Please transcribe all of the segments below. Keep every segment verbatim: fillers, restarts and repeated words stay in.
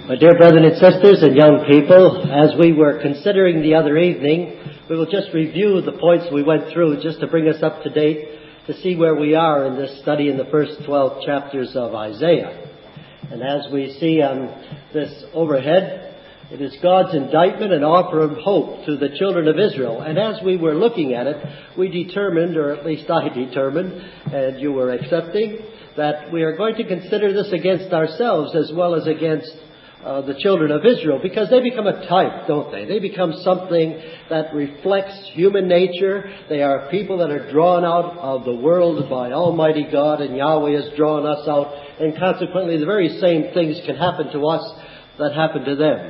My dear brethren and sisters and young people, as we were considering the other evening, we will just review the points we went through just to bring us up to date to see where we are in this study in the first twelve chapters of Isaiah. And as we see on this overhead, it is God's indictment and offer of hope to the children of Israel. And as we were looking at it, we determined, or at least I determined, and you were accepting, that we are going to consider this against ourselves as well as against uh, the children of Israel, because they become a type, don't they? They become something that reflects human nature. They are people that are drawn out of the world by Almighty God, and Yahweh has drawn us out, and consequently the very same things can happen to us that happen to them.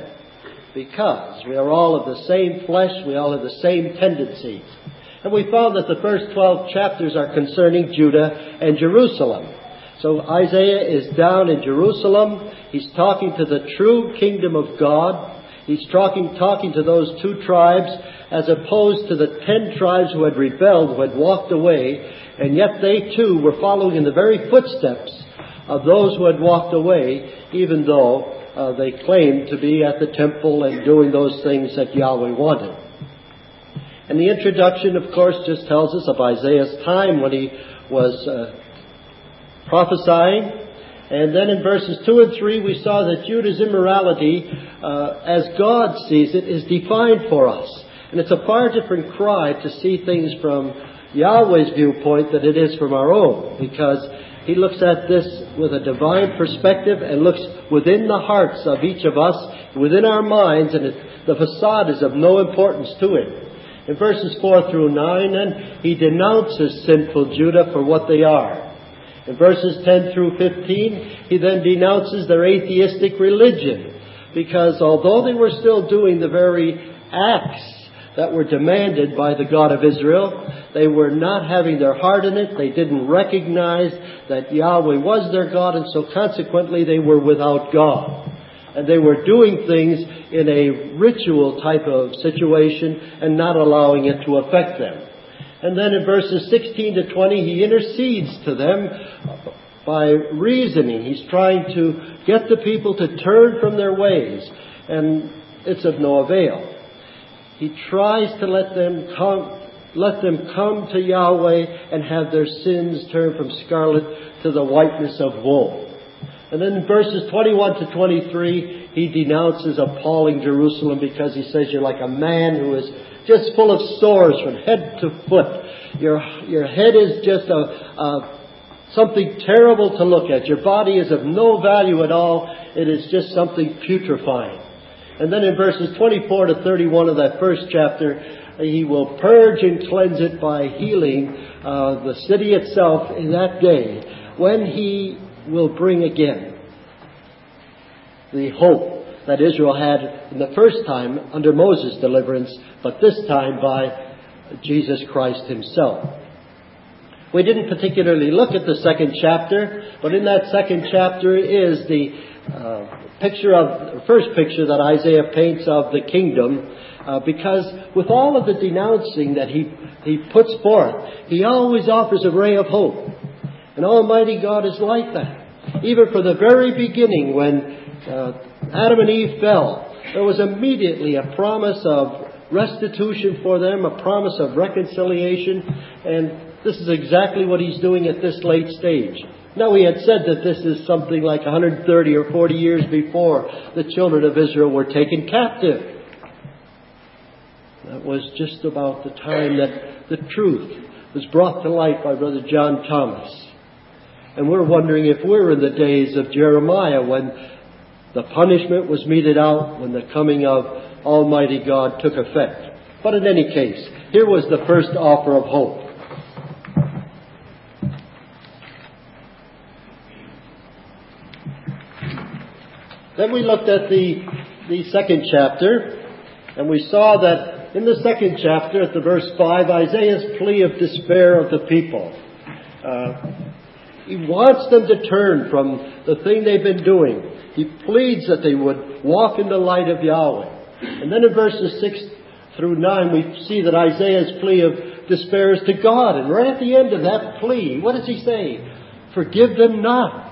Because we are all of the same flesh, we all have the same tendencies. And we found that the first twelve chapters are concerning Judah and Jerusalem. So Isaiah is down in Jerusalem. He's talking to the true kingdom of God. He's talking, talking to those two tribes as opposed to the ten tribes who had rebelled, who had walked away. And yet they too were following in the very footsteps of those who had walked away, even though Uh, they claimed to be at the temple and doing those things that Yahweh wanted. And the introduction, of course, just tells us of Isaiah's time when he was uh, prophesying. And then in verses two and three, we saw that Judah's immorality, uh, as God sees it, is defined for us. And it's a far different cry to see things from Yahweh's viewpoint than it is from our own, because He looks at this with a divine perspective and looks within the hearts of each of us, within our minds, and it, the facade is of no importance to it. In verses four through nine, then, he denounces sinful Judah for what they are. In verses ten through fifteen, he then denounces their atheistic religion, because although they were still doing the very acts that were demanded by the God of Israel, they were not having their heart in it. They didn't recognize that Yahweh was their God, and so consequently they were without God. And they were doing things in a ritual type of situation and not allowing it to affect them. And then in verses sixteen to twenty, he intercedes to them by reasoning. He's trying to get the people to turn from their ways, and it's of no avail. He tries to let them come, let them come to Yahweh and have their sins turn from scarlet to the whiteness of wool. And then in verses twenty-one to twenty-three, he denounces appalling Jerusalem, because he says you're like a man who is just full of sores from head to foot. Your, your head is just a, a something terrible to look at. Your body is of no value at all. It is just something putrefying. And then in verses twenty-four to thirty-one of that first chapter, he will purge and cleanse it by healing uh, the city itself in that day, when he will bring again the hope that Israel had in the first time under Moses' deliverance, but this time by Jesus Christ himself. We didn't particularly look at the second chapter, but in that second chapter is the uh, picture of, first picture that Isaiah paints of the kingdom, uh, because with all of the denouncing that he, he puts forth, he always offers a ray of hope. And Almighty God is like that. Even for the very beginning, when uh, Adam and Eve fell, there was immediately a promise of restitution for them, a promise of reconciliation, and this is exactly what he's doing at this late stage. Now, we had said that this is something like one hundred thirty or forty years before the children of Israel were taken captive. That was just about the time that the truth was brought to light by Brother John Thomas. And we're wondering if we're in the days of Jeremiah, when the punishment was meted out, when the coming of Almighty God took effect. But in any case, here was the first offer of hope. Then we looked at the, the second chapter, and we saw that in the second chapter, at the verse five, Isaiah's plea of despair of the people. Uh, he wants them to turn from the thing they've been doing. He pleads that they would walk in the light of Yahweh. And then in verses six through nine, we see that Isaiah's plea of despair is to God. And right at the end of that plea, what does he say? Forgive them not.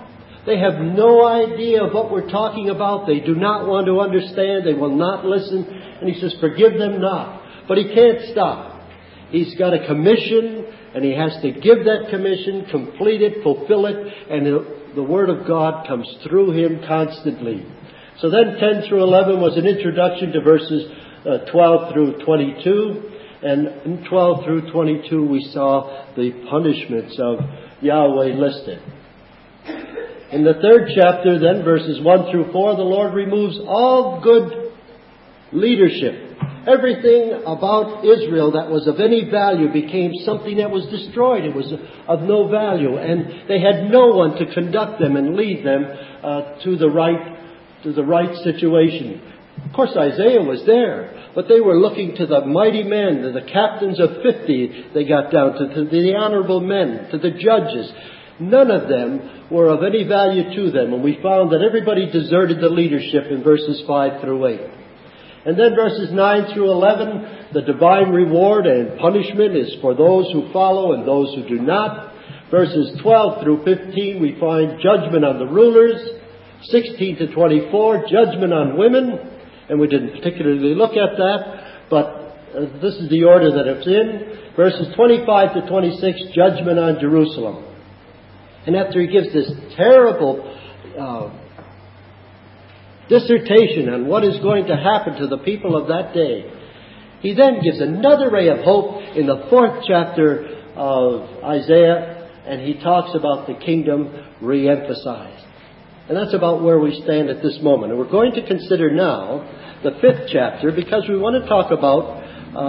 They have no idea of what we're talking about. They do not want to understand. They will not listen. And he says, forgive them not. But he can't stop. He's got a commission, and he has to give that commission, complete it, fulfill it, and the Word of God comes through him constantly. So then ten through eleven was an introduction to verses uh, twelve through twenty-two. And in twelve through twenty-two we saw the punishments of Yahweh listed. In the third chapter, then, verses one through four, the Lord removes all good leadership. Everything about Israel that was of any value became something that was destroyed. It was of no value. And they had no one to conduct them and lead them uh, to the right to the right situation. Of course, Isaiah was there, but they were looking to the mighty men, to the captains of fifty they got down to, to the honorable men, to the judges. None of them were of any value to them. And we found that everybody deserted the leadership in verses five through eight. And then verses nine through eleven, the divine reward and punishment is for those who follow and those who do not. Verses twelve through fifteen, we find judgment on the rulers. sixteen to twenty-four, judgment on women. And we didn't particularly look at that, but uh, this is the order that it's in. Verses twenty-five to twenty-six, judgment on Jerusalem. And after he gives this terrible uh, dissertation on what is going to happen to the people of that day, he then gives another ray of hope in the fourth chapter of Isaiah, and he talks about the kingdom re-emphasized. And that's about where we stand at this moment. And we're going to consider now the fifth chapter, because we want to talk about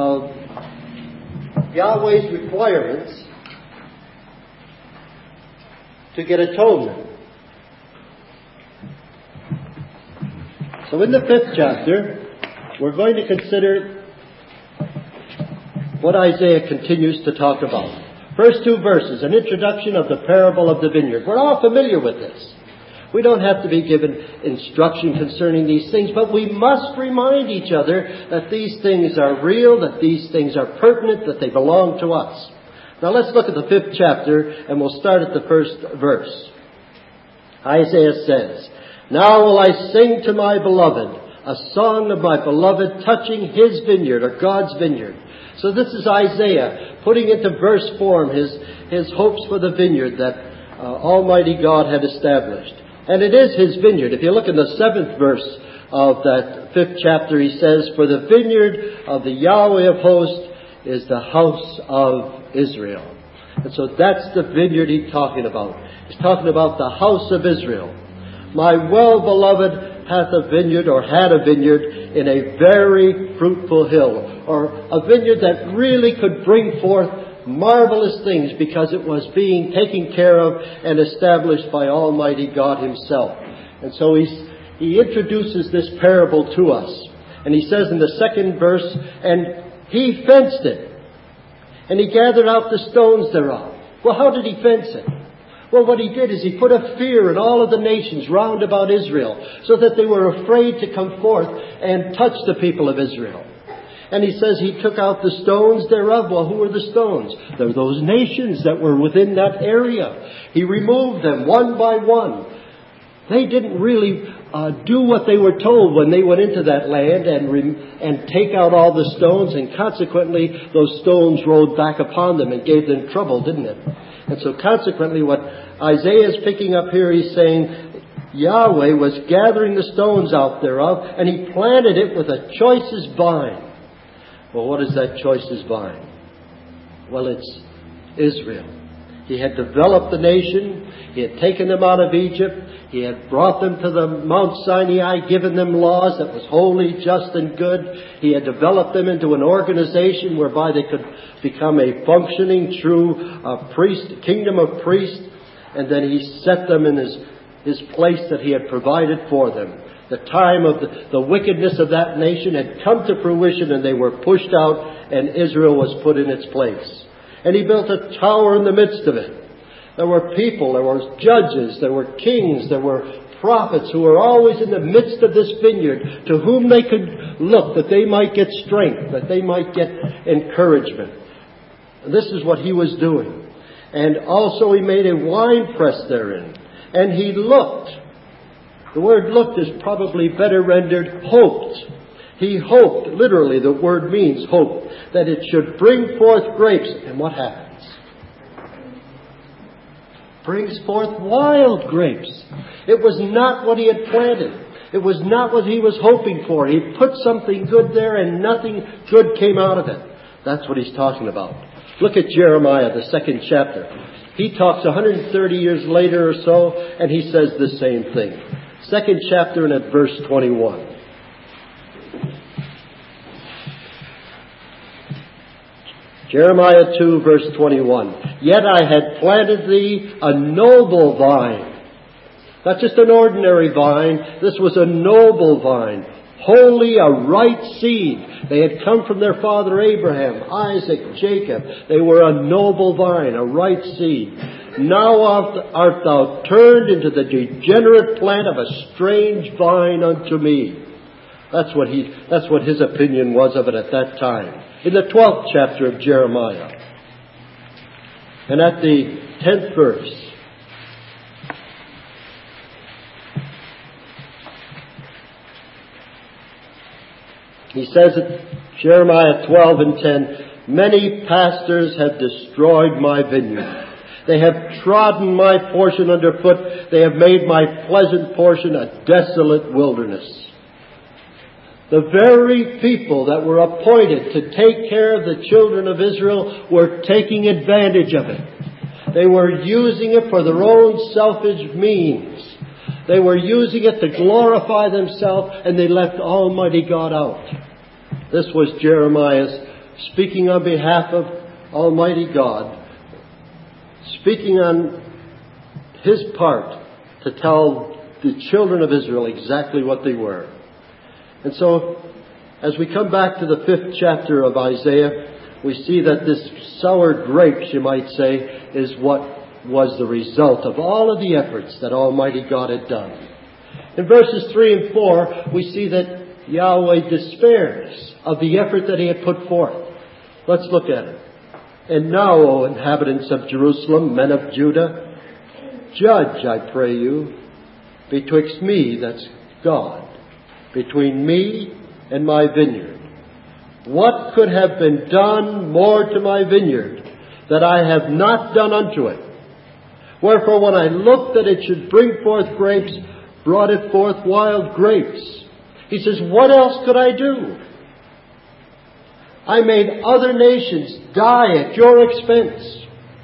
uh, Yahweh's requirements to get atonement. So in the fifth chapter, we're going to consider what Isaiah continues to talk about. First two verses, an introduction of the parable of the vineyard. We're all familiar with this. We don't have to be given instruction concerning these things, but we must remind each other that these things are real, that these things are pertinent, that they belong to us. Now let's look at the fifth chapter, and we'll start at the first verse. Isaiah says, "Now will I sing to my beloved, a song of my beloved touching his vineyard," or God's vineyard. So this is Isaiah putting into verse form his, his hopes for the vineyard that uh, Almighty God had established. And it is his vineyard. If you look in the seventh verse of that fifth chapter, he says, "For the vineyard of the Yahweh of hosts is the house of Israel." And so that's the vineyard he's talking about. He's talking about the house of Israel. "My well-beloved hath a vineyard," or had a vineyard, "in a very fruitful hill," or a vineyard that really could bring forth marvelous things because it was being taken care of and established by Almighty God himself. And so he's, he introduces this parable to us. And he says in the second verse, "And he fenced it, and he gathered out the stones thereof." Well, how did he fence it? Well, what he did is he put a fear in all of the nations round about Israel, so that they were afraid to come forth and touch the people of Israel. And he says he took out the stones thereof. Well, who were the stones? They're those nations that were within that area. He removed them one by one. They didn't really uh, do what they were told when they went into that land and re- and take out all the stones, and consequently those stones rolled back upon them and gave them trouble, didn't it? And so consequently what Isaiah is picking up here, he's saying Yahweh was gathering the stones out thereof, and he planted it with a choicest vine. Well, what is that choicest vine? Well, it's Israel. He had developed the nation. He had taken them out of Egypt. He had brought them to the Mount Sinai, given them laws that was holy, just, and good. He had developed them into an organization whereby they could become a functioning, true uh, priest, kingdom of priests. And then he set them in his, his place that he had provided for them. The time of the, the wickedness of that nation had come to fruition, and they were pushed out, and Israel was put in its place. And he built a tower in the midst of it. There were people, there were judges, there were kings, there were prophets who were always in the midst of this vineyard, to whom they could look, that they might get strength, that they might get encouragement. And this is what he was doing. And also he made a wine press therein. And he looked. The word looked is probably better rendered hoped. He hoped, literally the word means hope, that it should bring forth grapes. And what happens? Brings forth wild grapes. It was not what he had planted. It was not what he was hoping for. He put something good there and nothing good came out of it. That's what he's talking about. Look at Jeremiah, the second chapter. He talks one hundred thirty years later or so, and he says the same thing. Second chapter and at verse twenty-one. Jeremiah two, verse twenty-one. Yet I had planted thee a noble vine. Not just an ordinary vine. This was a noble vine. Wholly a right seed. They had come from their father Abraham, Isaac, Jacob. They were a noble vine, a right seed. Now art thou turned into the degenerate plant of a strange vine unto me. That's what he, that's what his opinion was of it at that time. In the twelfth chapter of Jeremiah. And at the tenth verse. He says at Jeremiah twelve and ten, many pastors have destroyed my vineyard. They have trodden my portion underfoot. They have made my pleasant portion a desolate wilderness. The very people that were appointed to take care of the children of Israel were taking advantage of it. They were using it for their own selfish means. They were using it to glorify themselves, and they left Almighty God out. This was Jeremiah speaking on behalf of Almighty God, speaking on his part to tell the children of Israel exactly what they were. And so, as we come back to the fifth chapter of Isaiah, we see that this sour grapes, you might say, is what was the result of all of the efforts that Almighty God had done. In verses three and four, we see that Yahweh despairs of the effort that he had put forth. Let's look at it. And now, O inhabitants of Jerusalem, men of Judah, judge, I pray you, betwixt me, that's God, between me and my vineyard. What could have been done more to my vineyard that I have not done unto it? Wherefore, when I looked that it should bring forth grapes, brought it forth wild grapes. He says, what else could I do? I made other nations die at your expense.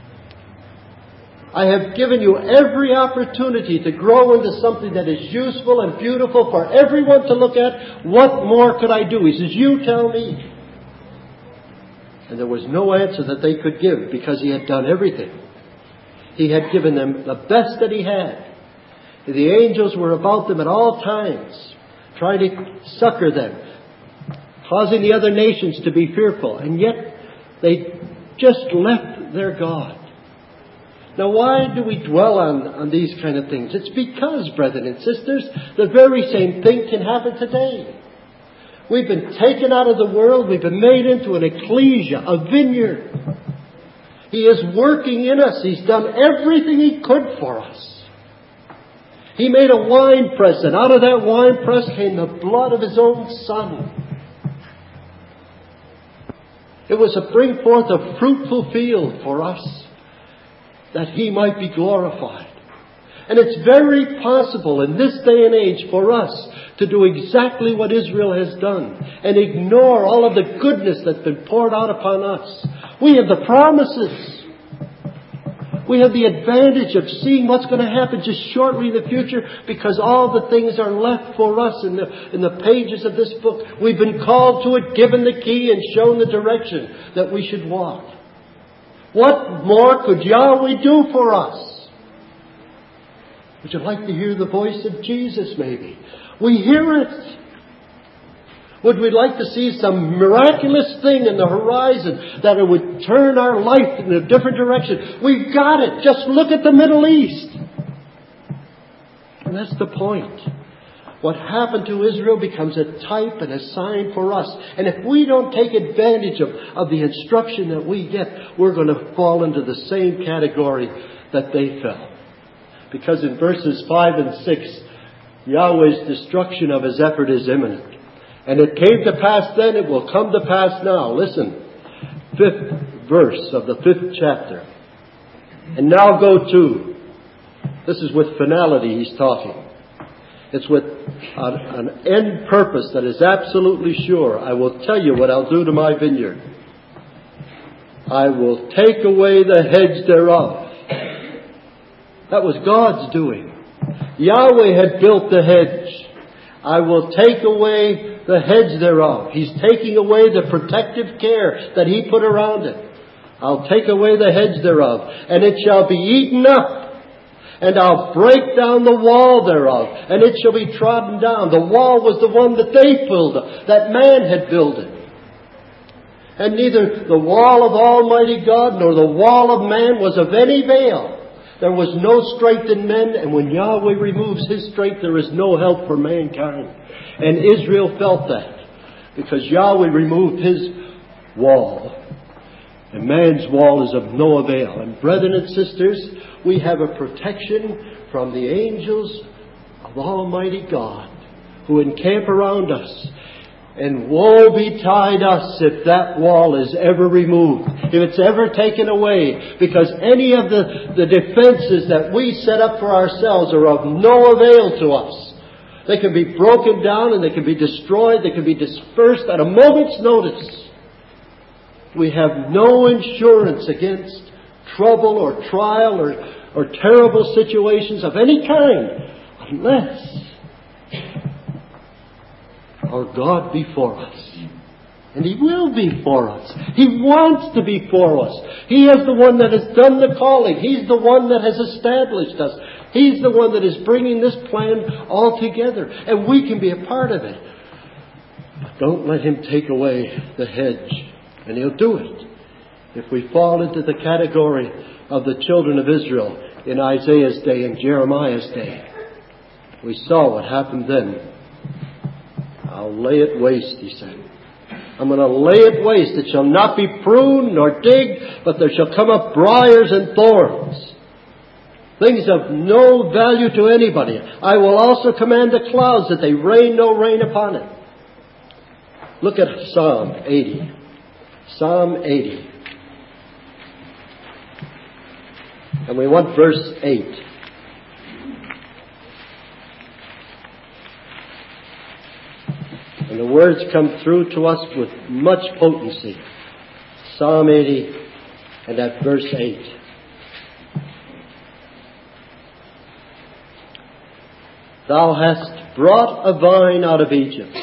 I have given you every opportunity to grow into something that is useful and beautiful for everyone to look at. What more could I do? He says, you tell me. And there was no answer that they could give because he had done everything. He had given them the best that he had. The angels were about them at all times, trying to succor them, causing the other nations to be fearful. And yet they just left their God. Now, why do we dwell on, on these kind of things? It's because, brethren and sisters, the very same thing can happen today. We've been taken out of the world. We've been made into an ecclesia, a vineyard. He is working in us. He's done everything he could for us. He made a wine press, and out of that wine press came the blood of his own Son. It was to bring forth a fruitful field for us, that he might be glorified. And it's very possible in this day and age for us to do exactly what Israel has done and ignore all of the goodness that's been poured out upon us. We have the promises. We have the advantage of seeing what's going to happen just shortly in the future because all the things are left for us in the, in the pages of this book. We've been called to it, given the key, and shown the direction that we should walk. What more could Yahweh do for us? Would you like to hear the voice of Jesus maybe? We hear it. Would we like to see some miraculous thing in the horizon that it would turn our life in a different direction? We've got it. Just look at the Middle East. And that's the point. What happened to Israel becomes a type and a sign for us. And if we don't take advantage of, of the instruction that we get, we're going to fall into the same category that they fell. Because in verses five and six, Yahweh's destruction of his effort is imminent. And it came to pass then, it will come to pass now. Listen, fifth verse of the fifth chapter. And now go to, this is with finality he's talking. It's with an, an end purpose that is absolutely sure. I will tell you what I'll do to my vineyard. I will take away the hedge thereof. That was God's doing. Yahweh had built the hedge. I will take away the hedge thereof. He's taking away the protective care that he put around it. I'll take away the hedge thereof, and it shall be eaten up. And I'll break down the wall thereof, and it shall be trodden down. The wall was the one that they built, that man had builded. And neither the wall of Almighty God nor the wall of man was of any avail. There was no strength in men, and when Yahweh removes his strength, there is no help for mankind. And Israel felt that, because Yahweh removed his wall. And man's wall is of no avail. And brethren and sisters, we have a protection from the angels of Almighty God who encamp around us. And woe betide us if that wall is ever removed, if it's ever taken away, because any of the, the defenses that we set up for ourselves are of no avail to us. They can be broken down and they can be destroyed, they can be dispersed at a moment's notice. We have no insurance against trouble or trial or, or terrible situations of any kind, unless our God be for us. And He will be for us. He wants to be for us. He is the one that has done the calling. He's the one that has established us. He's the one that is bringing this plan all together. And we can be a part of it. But don't let Him take away the hedge. And He'll do it. If we fall into the category of the children of Israel in Isaiah's day and Jeremiah's day, we saw what happened then. I'll lay it waste, he said. I'm going to lay it waste. It shall not be pruned nor digged, but there shall come up briars and thorns. Things of no value to anybody. I will also command the clouds that they rain no rain upon it. Look at Psalm eighty. Psalm eighty. And we want verse eight. And the words come through to us with much potency. Psalm eighty and at verse eight. Thou hast brought a vine out of Egypt.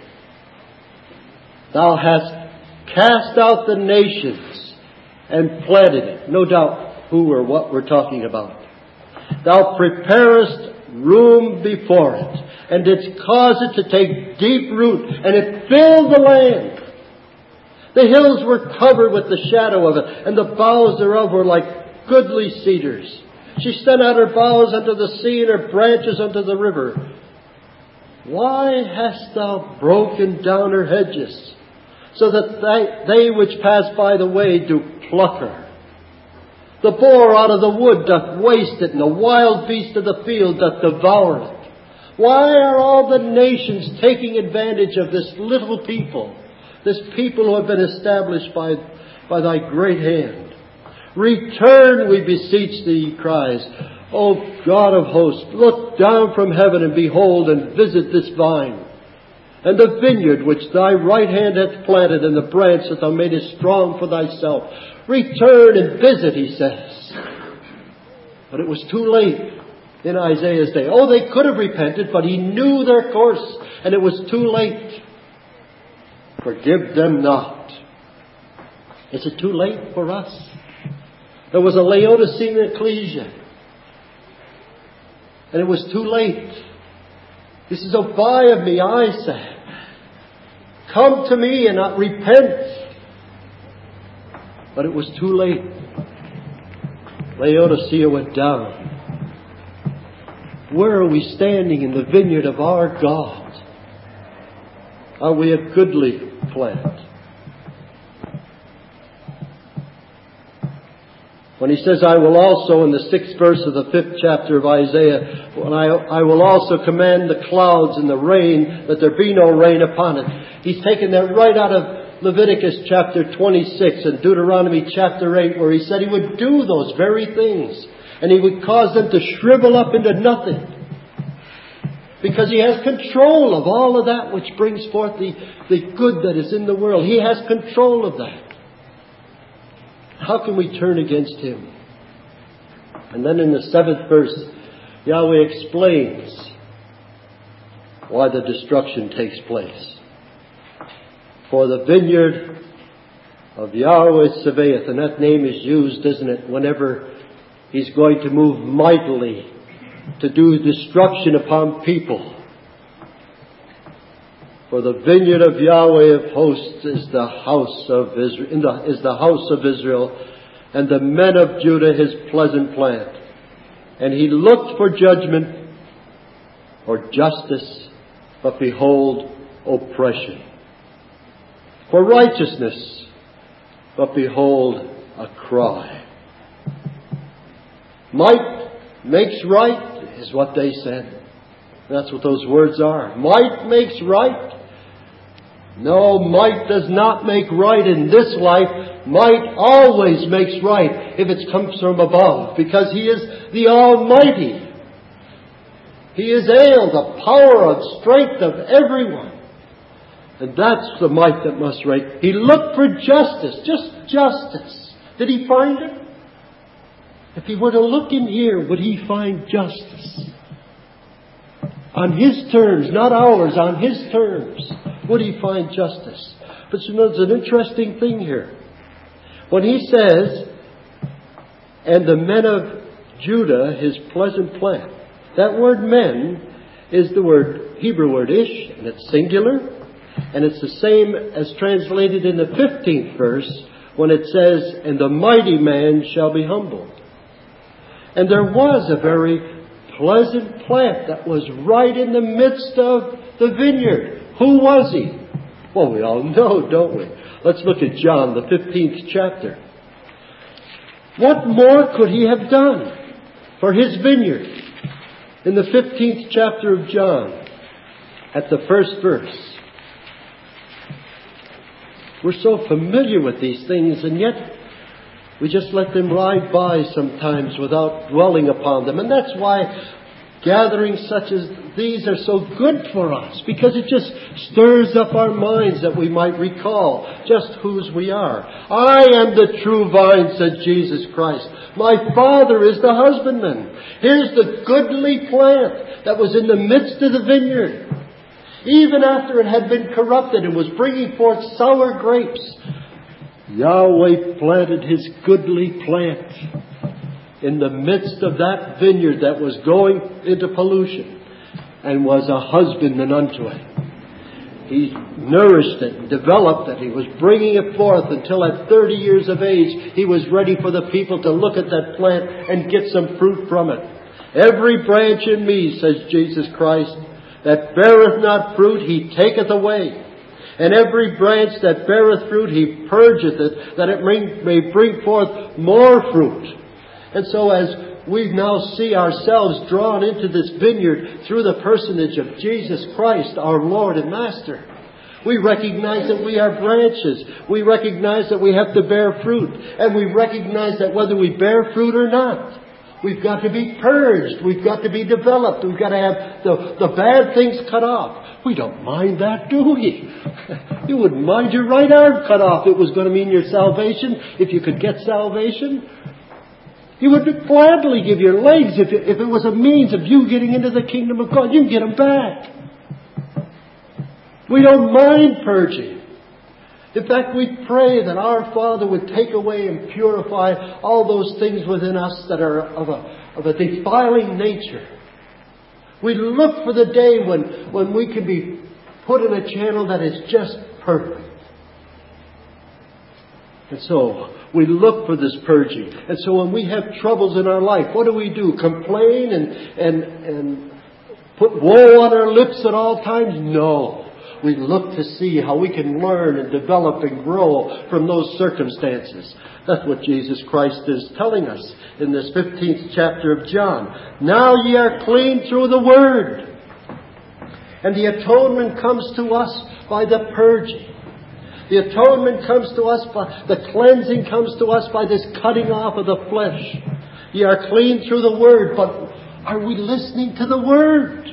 Thou hast cast out the nations and planted it. No doubt who or what we're talking about. Thou preparest room before it, and didst cause it to take deep root, and it filled the land. The hills were covered with the shadow of it, and the boughs thereof were like goodly cedars. She sent out her boughs unto the sea, and her branches unto the river. Why hast thou broken down her hedges, so that they, they which pass by the way do pluck her? The boar out of the wood doth waste it, and the wild beast of the field doth devour it. Why are all the nations taking advantage of this little people, this people who have been established by, by thy great hand? Return, we beseech thee, he cries. O God of hosts, look down from heaven and behold and visit this vine, and the vineyard which thy right hand hath planted, and the branch that thou madest strong for thyself. Return and visit, he says. But it was too late in Isaiah's day. Oh, they could have repented, but he knew their course, and it was too late. Forgive them not. Is it too late for us? There was a Laodicean ecclesia, and it was too late. He says, "Oh, buy of me, I say. Come to me and not repent." But it was too late. Laodicea went down. Where are we standing in the vineyard of our God? Are we a goodly plant? When he says, I will also, in the sixth verse of the fifth chapter of Isaiah, when I, I will also command the clouds and the rain, that there be no rain upon it. He's taken that right out of Leviticus chapter twenty-six and Deuteronomy chapter eight, where he said he would do those very things. And he would cause them to shrivel up into nothing. Because he has control of all of that which brings forth the, the good that is in the world. He has control of that. How can we turn against him? And then in the seventh verse, Yahweh explains why the destruction takes place. For the vineyard of Yahweh Sabaoth, and that name is used, isn't it, whenever he's going to move mightily to do destruction upon people. For the vineyard of Yahweh of hosts is the house of Israel, is the house of Israel, and the men of Judah his pleasant plant. And he looked for judgment or justice, but behold, oppression. For righteousness, but behold, a cry. Might makes right is what they said. That's what those words are. Might makes right. No, might does not make right in this life. Might always makes right if it comes from above, because He is the Almighty. He is El, the power and strength of everyone. And that's the might that must right. He looked for justice, just justice. Did He find it? If He were to look in here, would He find justice? On His terms, not ours, on His terms, would He find justice? But you know, there's an interesting thing here. When He says, and the men of Judah, His pleasant plant, that word men is the word, Hebrew word ish, and it's singular. And it's the same as translated in the fifteenth verse when it says, and the mighty man shall be humbled. And there was a very pleasant plant that was right in the midst of the vineyard. Who was he? Well, we all know, don't we? Let's look at John, the fifteenth chapter. What more could he have done for his vineyard? In the fifteenth chapter of John, at the first verse. We're so familiar with these things, and yet we just let them ride by sometimes without dwelling upon them. And that's why gatherings such as these are so good for us, because it just stirs up our minds that we might recall just whose we are. I am the true vine, said Jesus Christ. My Father is the husbandman. Here's the goodly plant that was in the midst of the vineyard. Even after it had been corrupted and was bringing forth sour grapes, Yahweh planted His goodly plant in the midst of that vineyard that was going into pollution, and was a husbandman unto it. He nourished it and developed it. He was bringing it forth until at thirty years of age, he was ready for the people to look at that plant and get some fruit from it. Every branch in me, says Jesus Christ, that beareth not fruit, He taketh away. And every branch that beareth fruit, He purgeth it, that it may bring forth more fruit. And so as we now see ourselves drawn into this vineyard through the personage of Jesus Christ, our Lord and Master, we recognize that we are branches. We recognize that we have to bear fruit. And we recognize that whether we bear fruit or not, we've got to be purged. We've got to be developed. We've got to have the, the bad things cut off. We don't mind that, do we? You wouldn't mind your right arm cut off. It was going to mean your salvation. If you could get salvation, you would gladly give your legs if it, if it was a means of you getting into the kingdom of God. You can get them back. We don't mind purging. In fact, we pray that our Father would take away and purify all those things within us that are of a, of a defiling nature. We look for the day when, when we can be put in a channel that is just perfect. And so we look for this purging. And so when we have troubles in our life, what do we do? Complain and, and, and put woe on our lips at all times? No. We look to see how we can learn and develop and grow from those circumstances. That's what Jesus Christ is telling us in this fifteenth chapter of John. Now ye are clean through the Word. And the atonement comes to us by the purging. The atonement comes to us by, the cleansing comes to us by this cutting off of the flesh. Ye are clean through the Word, but are we listening to the Word?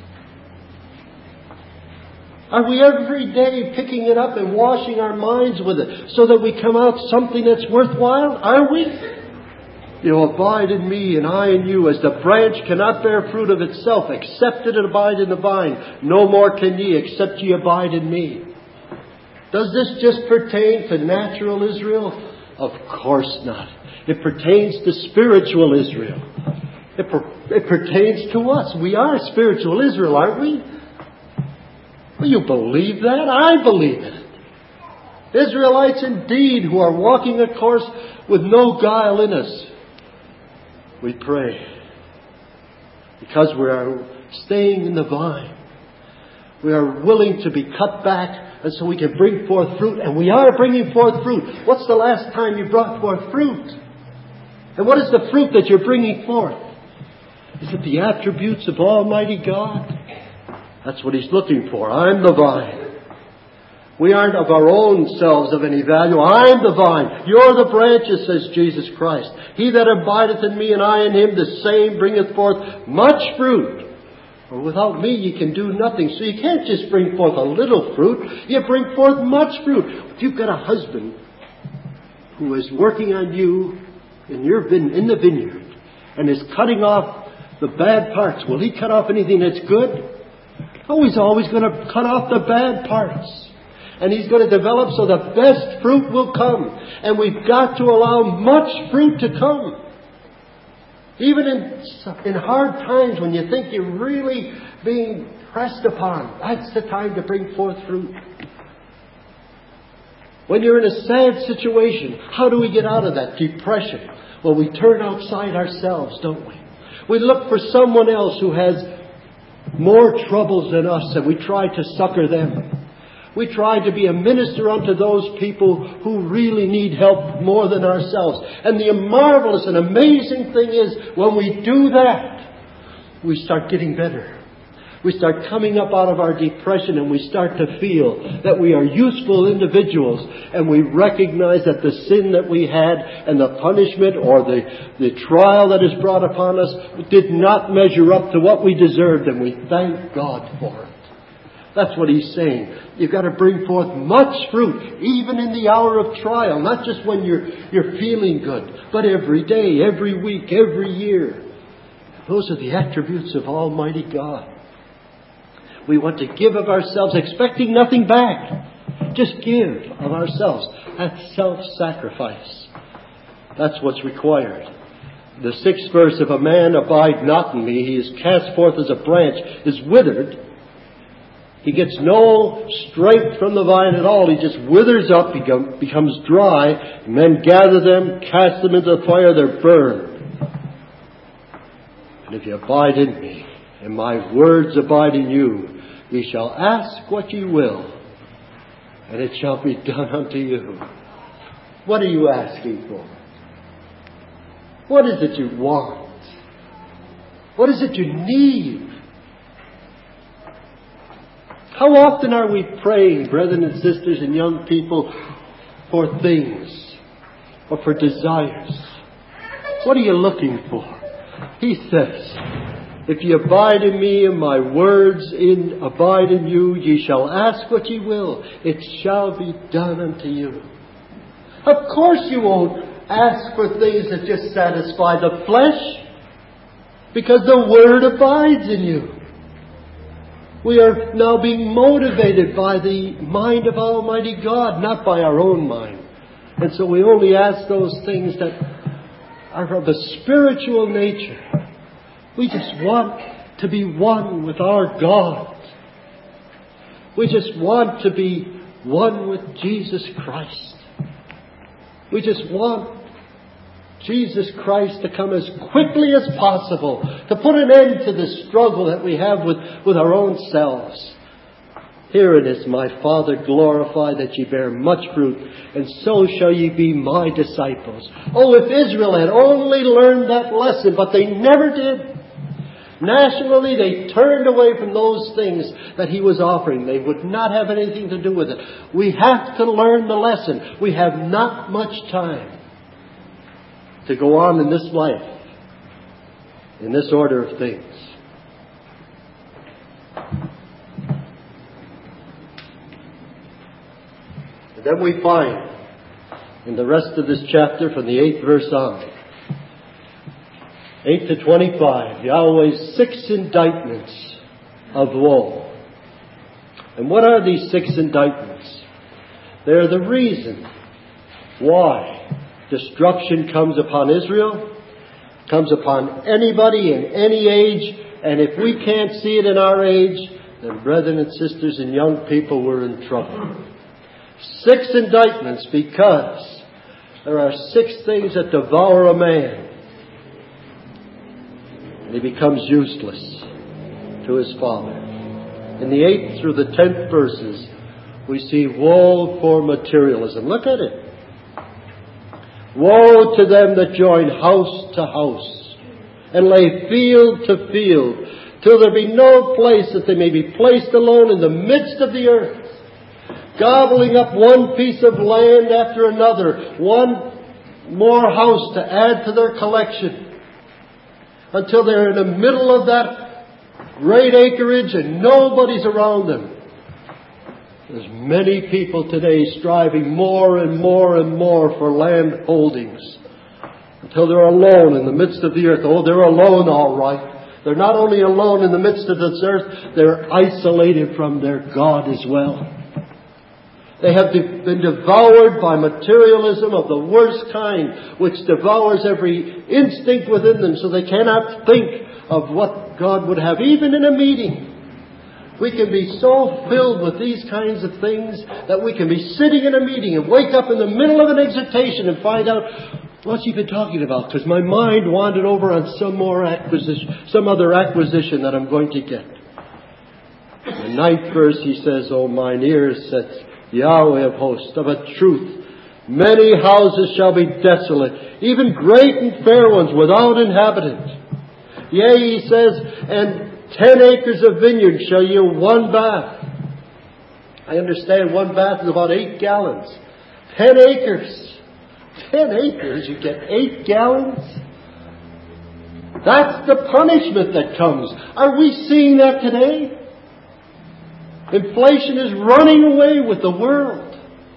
Are we every day picking it up and washing our minds with it so that we come out something that's worthwhile? Are we? You abide in me and I in you, as the branch cannot bear fruit of itself, except it abide in the vine. No more can ye, except ye abide in me. Does this just pertain to natural Israel? Of course not. It pertains to spiritual Israel. It, per- it pertains to us. We are spiritual Israel, aren't we? Well, you believe that? I believe it. Israelites indeed, who are walking a course with no guile in us. We pray because we are staying in the vine. We are willing to be cut back, and so we can bring forth fruit. And we are bringing forth fruit. What's the last time you brought forth fruit? And what is the fruit that you're bringing forth? Is it the attributes of Almighty God? That's what He's looking for. I'm the vine. We aren't of our own selves of any value. I'm the vine. You're the branches, says Jesus Christ. He that abideth in me and I in him, the same bringeth forth much fruit. For without me you can do nothing. So you can't just bring forth a little fruit. You bring forth much fruit. If you've got a husband who is working on you in your vine- in the vineyard and is cutting off the bad parts, will he cut off anything that's good? Oh, he's always going to cut off the bad parts. And he's going to develop so the best fruit will come. And we've got to allow much fruit to come. Even in, in hard times when you think you're really being pressed upon, that's the time to bring forth fruit. When you're in a sad situation, how do we get out of that depression? Well, we turn outside ourselves, don't we? We look for someone else who has more troubles than us, and we try to succor them. We try to be a minister unto those people who really need help more than ourselves. And the marvelous and amazing thing is, when we do that, we start getting better. We start coming up out of our depression, and we start to feel that we are useful individuals, and we recognize that the sin that we had and the punishment or the, the trial that is brought upon us did not measure up to what we deserved, and we thank God for it. That's what He's saying. You've got to bring forth much fruit, even in the hour of trial, not just when you're, you're feeling good, but every day, every week, every year. Those are the attributes of Almighty God. We want to give of ourselves, expecting nothing back. Just give of ourselves. That's self-sacrifice. That's what's required. The sixth verse, if a man abide not in me, he is cast forth as a branch, is withered. He gets no strength from the vine at all. He just withers up, become, becomes dry. Men gather them, cast them into the fire, they're burned. And if you abide in me, and my words abide in you, ye shall ask what ye will, and it shall be done unto you. What are you asking for? What is it you want? What is it you need? How often are we praying, brethren and sisters and young people, for things or for desires? What are you looking for? He says, if ye abide in me and my words in abide in you, ye shall ask what ye will. It shall be done unto you. Of course you won't ask for things that just satisfy the flesh, because the Word abides in you. We are now being motivated by the mind of Almighty God, not by our own mind. And so we only ask those things that are of a spiritual nature. We just want to be one with our God. We just want to be one with Jesus Christ. We just want Jesus Christ to come as quickly as possible, to put an end to the struggle that we have with, with our own selves. Herein is my Father glorified, that ye bear much fruit, and so shall ye be my disciples. Oh, if Israel had only learned that lesson, but they never did. Nationally, they turned away from those things that he was offering. They would not have anything to do with it. We have to learn the lesson. We have not much time to go on in this life, in this order of things. And then we find in the rest of this chapter, from the eighth verse on, eight to twenty-five, Yahweh's six indictments of woe. And what are these six indictments? They're the reason why destruction comes upon Israel, comes upon anybody in any age, and if we can't see it in our age, then brethren and sisters and young people, we're in trouble. Six indictments, because there are six things that devour a man, and he becomes useless to his Father. In the eighth through the tenth verses, we see woe for materialism. Look at it. Woe to them that join house to house, and lay field to field, till there be no place that they may be placed alone in the midst of the earth, gobbling up one piece of land after another, one more house to add to their collection, until they're in the middle of that great acreage and nobody's around them. There's many people today striving more and more and more for land holdings, until they're alone in the midst of the earth. Oh, they're alone, all right. They're not only alone in the midst of this earth, they're isolated from their God as well. They have been devoured by materialism of the worst kind, which devours every instinct within them, so they cannot think of what God would have, even in a meeting. We can be so filled with these kinds of things that we can be sitting in a meeting and wake up in the middle of an exhortation and find out, what's he been talking about? Because my mind wandered over on some more acquisition, some other acquisition that I'm going to get. In the ninth verse he says, "O mine ears," says Yahweh of hosts, "of a truth, many houses shall be desolate, even great and fair ones without inhabitant. Yea," he says, "and ten acres of vineyard shall yield one bath." I understand one bath is about eight gallons. Ten acres. Ten acres, you get eight gallons? That's the punishment that comes. Are we seeing that today? Inflation is running away with the world.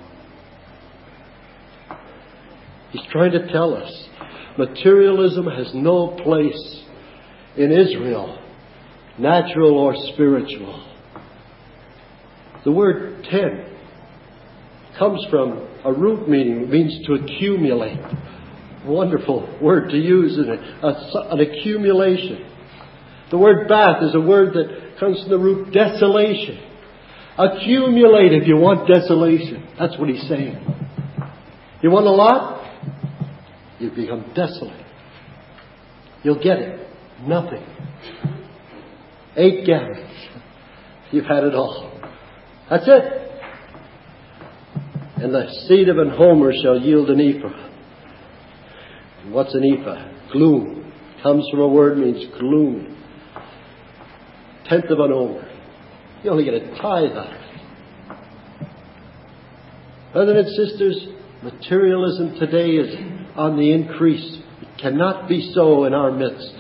He's trying to tell us materialism has no place in Israel, natural or spiritual. The word ten comes from a root meaning. It means to accumulate. Wonderful word to use in it. An accumulation. The word bath is a word that comes from the root desolation. Accumulate if you want desolation. That's what he's saying. You want a lot? You become desolate. You'll get it. Nothing. Eight gallons. You've had it all. That's it. And the seed of an homer shall yield an ephah. And what's an ephah? Gloom. Comes from a word means gloom. Tenth of an homer. You only get a tithe out of it. Brothers and sisters, materialism today is on the increase. It cannot be so in our midst.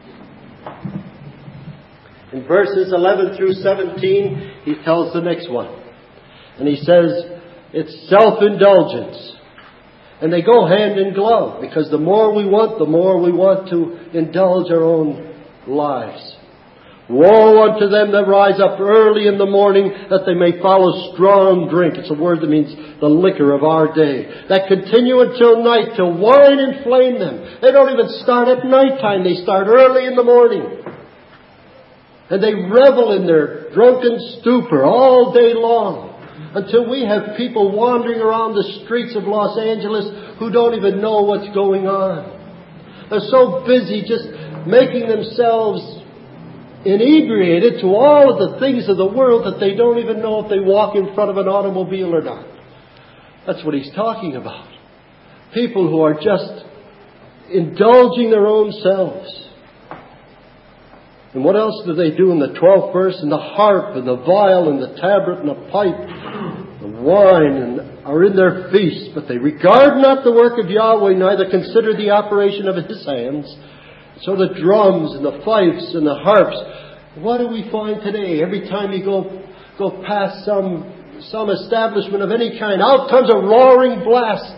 In verses eleven through seventeen, he tells the next one. And he says, it's self-indulgence. And they go hand in glove, because the more we want, the more we want to indulge our own lives. Woe unto them that rise up early in the morning, that they may follow strong drink. It's a word that means the liquor of our day. That continue until night, till wine inflame them. They don't even start at nighttime. They start early in the morning. And they revel in their drunken stupor all day long, until we have people wandering around the streets of Los Angeles who don't even know what's going on. They're so busy just making themselves inebriated to all of the things of the world that they don't even know if they walk in front of an automobile or not. That's what he's talking about. People who are just indulging their own selves. And what else do they do in the twelfth verse? And the harp and the viol and the tabret and the pipe and wine and are in their feasts, but they regard not the work of Yahweh, neither consider the operation of His hands. So the drums and the fifes and the harps. What do we find today? Every time you go go past some some establishment of any kind, out comes a roaring blast,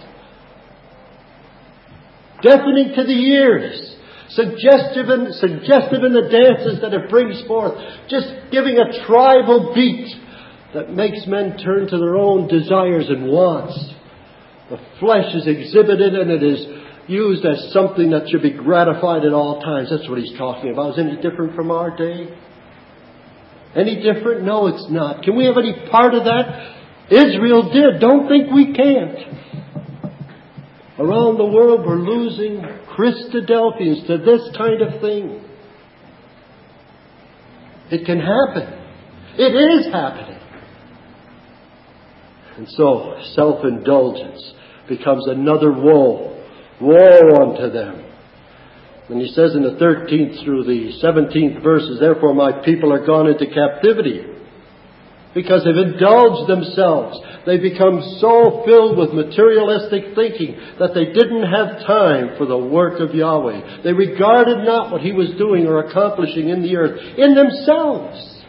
deafening to the ears. Suggestive in, suggestive in the dances that it brings forth. Just giving a tribal beat that makes men turn to their own desires and wants. The flesh is exhibited and it is used as something that should be gratified at all times. That's what he's talking about. Is it any different from our day? Any different? No, it's not. Can we have any part of that? Israel did. Don't think we can't. Around the world we're losing Christadelphians to this kind of thing. It can happen. It is happening. And so self-indulgence becomes another woe. Woe unto them. And he says in the thirteenth through the seventeenth verses, therefore my people are gone into captivity. Because they've indulged themselves. They become so filled with materialistic thinking that they didn't have time for the work of Yahweh. They regarded not what He was doing or accomplishing in the earth, in themselves.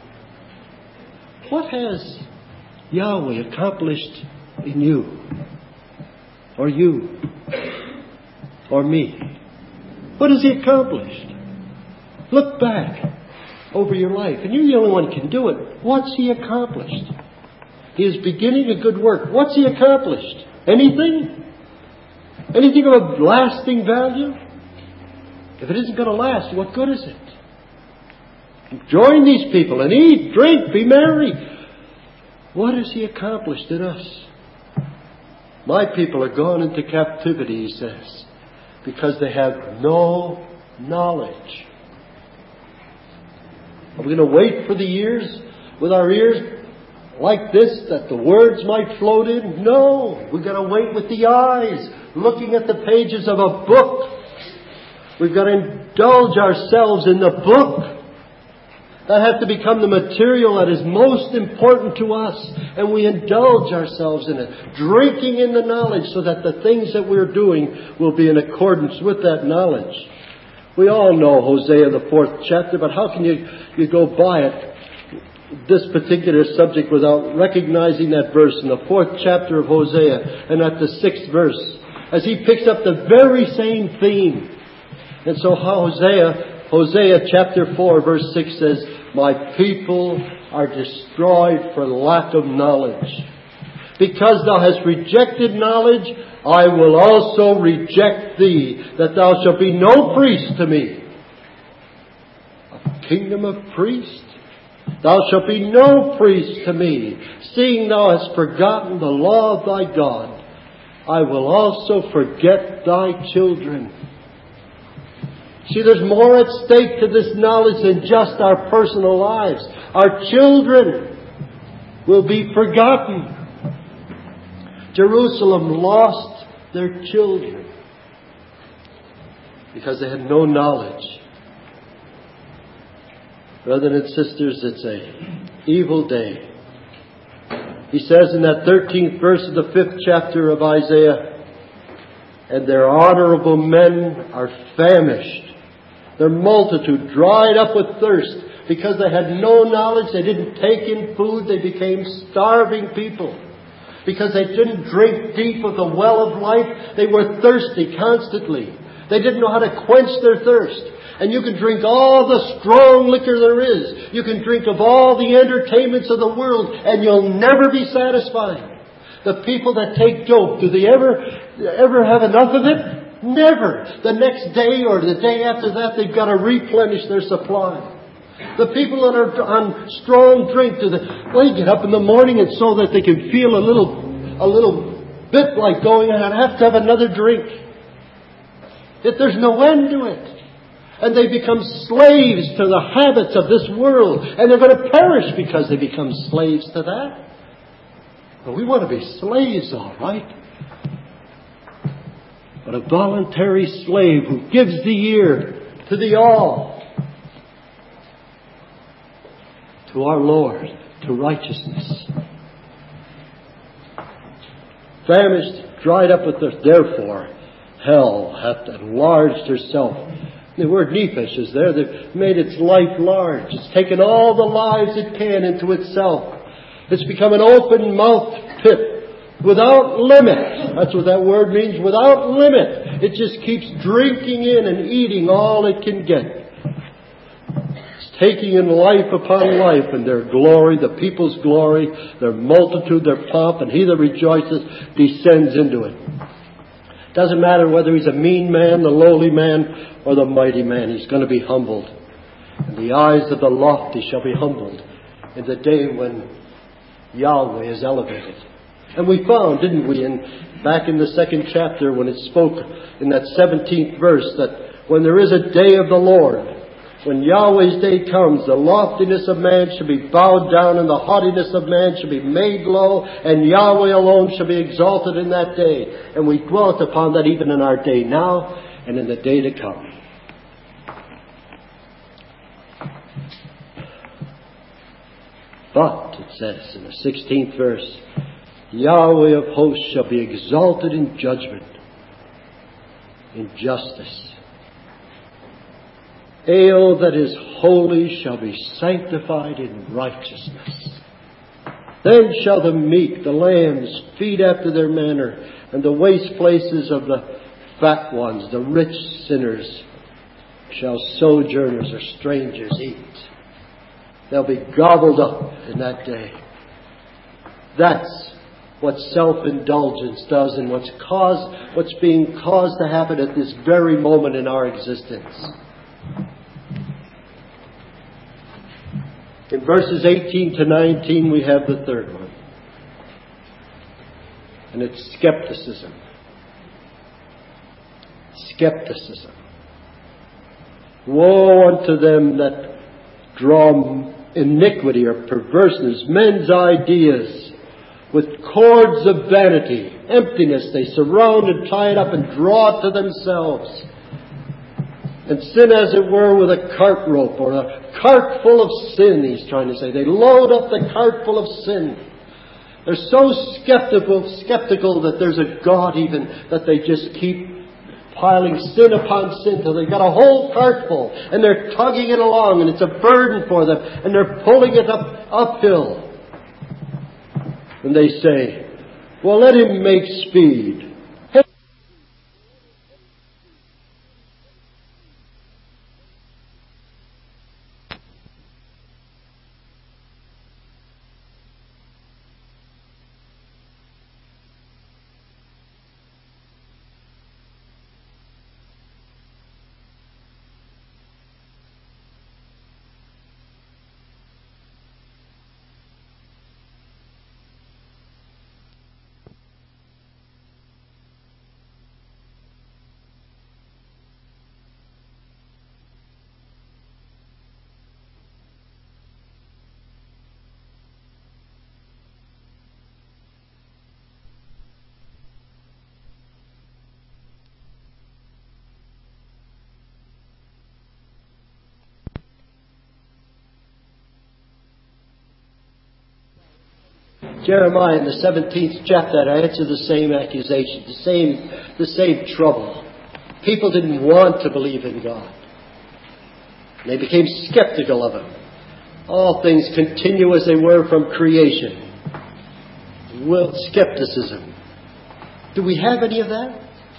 What has Yahweh accomplished in you? Or you? Or me? What has He accomplished? Look back over your life. And you're the only one who can do it. What's He accomplished? He is beginning a good work. What's He accomplished? Anything? Anything of a lasting value? If it isn't going to last, what good is it? Join these people and eat, drink, be merry. What has He accomplished in us? My people are gone into captivity, he says, because they have no knowledge. Are we going to wait for the years with our ears like this that the words might float in? No. We've got to wait with the eyes, looking at the pages of a book. We've got to indulge ourselves in the book. That has to become the material that is most important to us. And we indulge ourselves in it, drinking in the knowledge so that the things that we're doing will be in accordance with that knowledge. We all know Hosea, the fourth chapter, but how can you, you go by it, this particular subject, without recognizing that verse in the fourth chapter of Hosea and at the sixth verse, as he picks up the very same theme. And so Hosea, Hosea chapter four verse six says, my people are destroyed for lack of knowledge. Because thou hast rejected knowledge, I will also reject thee, that thou shalt be no priest to me. A kingdom of priests? Thou shalt be no priest to me, seeing thou hast forgotten the law of thy God. I will also forget thy children. See, there's more at stake to this knowledge than just our personal lives. Our children will be forgotten. Jerusalem lost their children because they had no knowledge. Brothers and sisters, it's an evil day. He says in that thirteenth verse of the fifth chapter of Isaiah, and their honorable men are famished. Their multitude dried up with thirst because they had no knowledge. They didn't take in food. They became starving people. Because they didn't drink deep of the well of life, they were thirsty constantly. They didn't know how to quench their thirst. And you can drink all the strong liquor there is. You can drink of all the entertainments of the world, and you'll never be satisfied. The people that take dope, do they ever, ever have enough of it? Never. The next day or the day after that, they've got to replenish their supply. The people that are on strong drink, do they, well, they get up in the morning and so that they can feel a little, a little bit like going on, I have to have another drink. If there's no end to it. And they become slaves to the habits of this world. And they're going to perish because they become slaves to that. But we want to be slaves, all right. But a voluntary slave who gives the ear to the all, to our Lord, to righteousness. Famished, dried up with thirst. Therefore, hell hath enlarged herself. The word nephesh is there. They've made its life large. It's taken all the lives it can into itself. It's become an open-mouthed pit without limit. That's what that word means, without limit. It just keeps drinking in and eating all it can get. It's taking in life upon life, and their glory, the people's glory, their multitude, their pomp, and he that rejoices descends into it. Doesn't matter whether he's a mean man, the lowly man, or the mighty man. He's going to be humbled. And the eyes of the lofty shall be humbled in the day when Yahweh is elevated. And we found, didn't we, in, back in the second chapter when it spoke in that seventeenth verse, that when there is a day of the Lord, when Yahweh's day comes, the loftiness of man shall be bowed down and the haughtiness of man shall be made low, and Yahweh alone shall be exalted in that day. And we dwelt upon that even in our day now and in the day to come. But, it says in the sixteenth verse, Yahweh of hosts shall be exalted in judgment, in justice. Ale that is holy shall be sanctified in righteousness. Then shall the meek, the lambs, feed after their manner, and the waste places of the fat ones, the rich sinners, shall sojourners or strangers eat. They'll be gobbled up in that day. That's what self-indulgence does, and what's caused, what's being caused to happen at this very moment in our existence. In verses eighteen to nineteen, we have the third one. And it's skepticism. Skepticism. Woe unto them that draw iniquity or perverseness, men's ideas, with cords of vanity, emptiness. They surround and tie it up and draw it to themselves. And sin, as it were, with a cart rope, or a cart full of sin, he's trying to say. They load up the cart full of sin. They're so skeptical, skeptical that there's a God even, that they just keep piling sin upon sin till they've got a whole cart full, and they're tugging it along, and it's a burden for them, and they're pulling it up uphill. And they say, well, let him make speed. Jeremiah in the seventeenth chapter answered the same accusation, the same, the same trouble. People didn't want to believe in God. They became skeptical of Him. All things continue as they were from creation. Well, skepticism. Do we have any of that?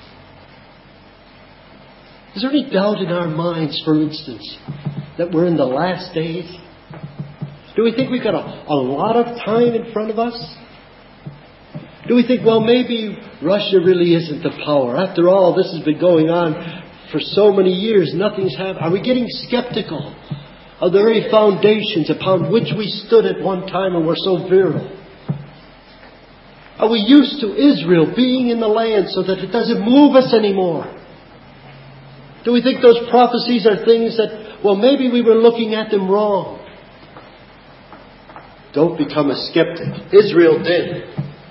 Is there any doubt in our minds, for instance, that we're in the last days? Do we think we've got a, a lot of time in front of us? Do we think, well, maybe Russia really isn't the power? After all, this has been going on for so many years. Nothing's happened. Are we getting skeptical of the very foundations upon which we stood at one time and were so virile? Are we used to Israel being in the land so that it doesn't move us anymore? Do we think those prophecies are things that, well, maybe we were looking at them wrong? Don't become a skeptic. Israel did.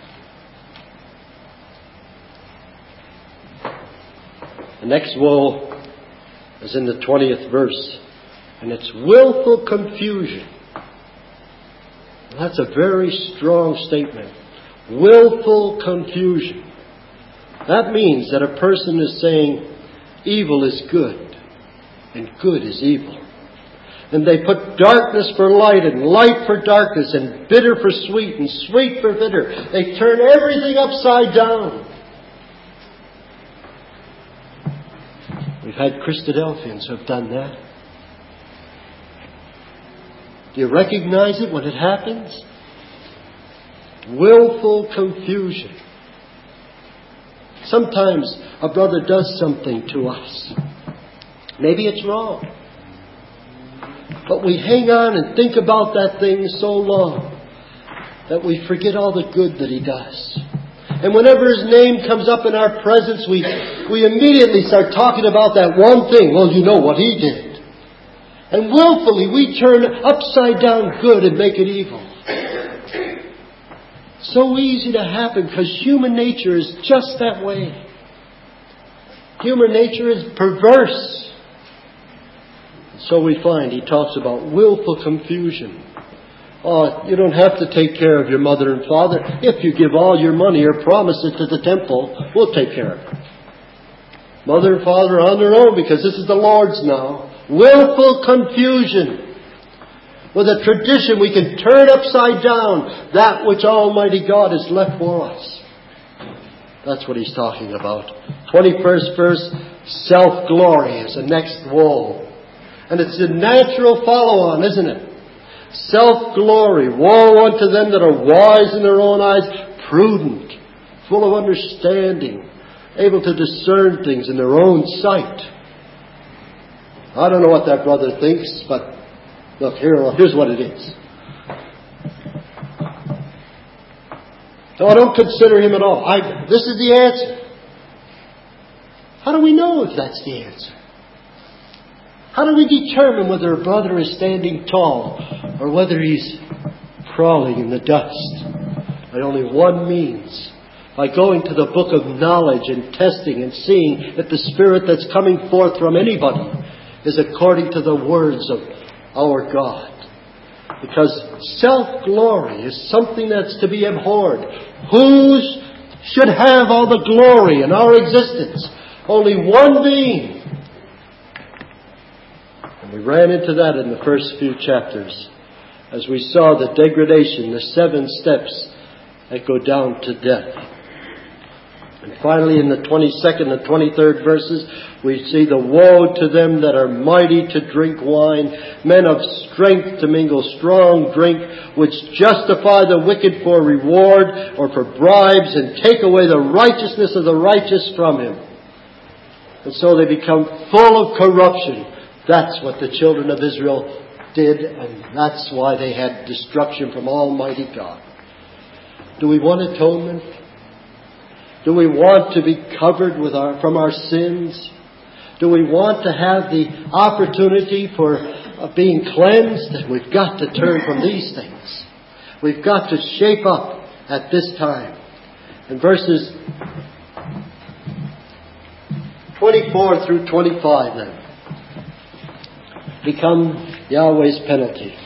The next woe is in the twentieth verse, and it's willful confusion. That's a very strong statement. Willful confusion. That means that a person is saying evil is good and good is evil. And they put darkness for light and light for darkness and bitter for sweet and sweet for bitter. They turn everything upside down. We've had Christadelphians who have done that. Do you recognize it when it happens? Willful confusion. Sometimes a brother does something to us. Maybe it's wrong. But we hang on and think about that thing so long that we forget all the good that he does. And whenever his name comes up in our presence, we, we immediately start talking about that one thing. Well, you know what he did. And willfully we turn upside down good and make it evil. So easy to happen because human nature is just that way. Human nature is perverse. So we find he talks about willful confusion. Oh, you don't have to take care of your mother and father. If you give all your money or promise it to the temple, we'll take care of it. Mother and father are on their own because this is the Lord's now. Willful confusion. With a tradition we can turn upside down that which Almighty God has left for us. That's what he's talking about. twenty-first verse, self-glory is the next woe. And it's a natural follow-on, isn't it? Self-glory. Woe unto them that are wise in their own eyes, prudent, full of understanding, able to discern things in their own sight. I don't know what that brother thinks, but look, here, here's what it is. No, I don't consider him at all. I, this is the answer. How do we know if that's the answer? How do we determine whether a brother is standing tall or whether he's crawling in the dust? By only one means. By going to the book of knowledge and testing and seeing if the spirit that's coming forth from anybody is according to the words of our God. Because self-glory is something that's to be abhorred. Who should have all the glory in our existence? Only one being. And we ran into that in the first few chapters as we saw the degradation, the seven steps that go down to death. And finally, in the twenty-second and twenty-third verses, we see the woe to them that are mighty to drink wine, men of strength to mingle strong drink, which justify the wicked for reward or for bribes and take away the righteousness of the righteous from him. And so they become full of corruption. That's what the children of Israel did, and that's why they had destruction from Almighty God. Do we want atonement? Do we want to be covered with our, from our sins? Do we want to have the opportunity for uh, being cleansed? We've got to turn from these things. We've got to shape up at this time. In verses twenty-four through twenty-five then become Yahweh's penalty.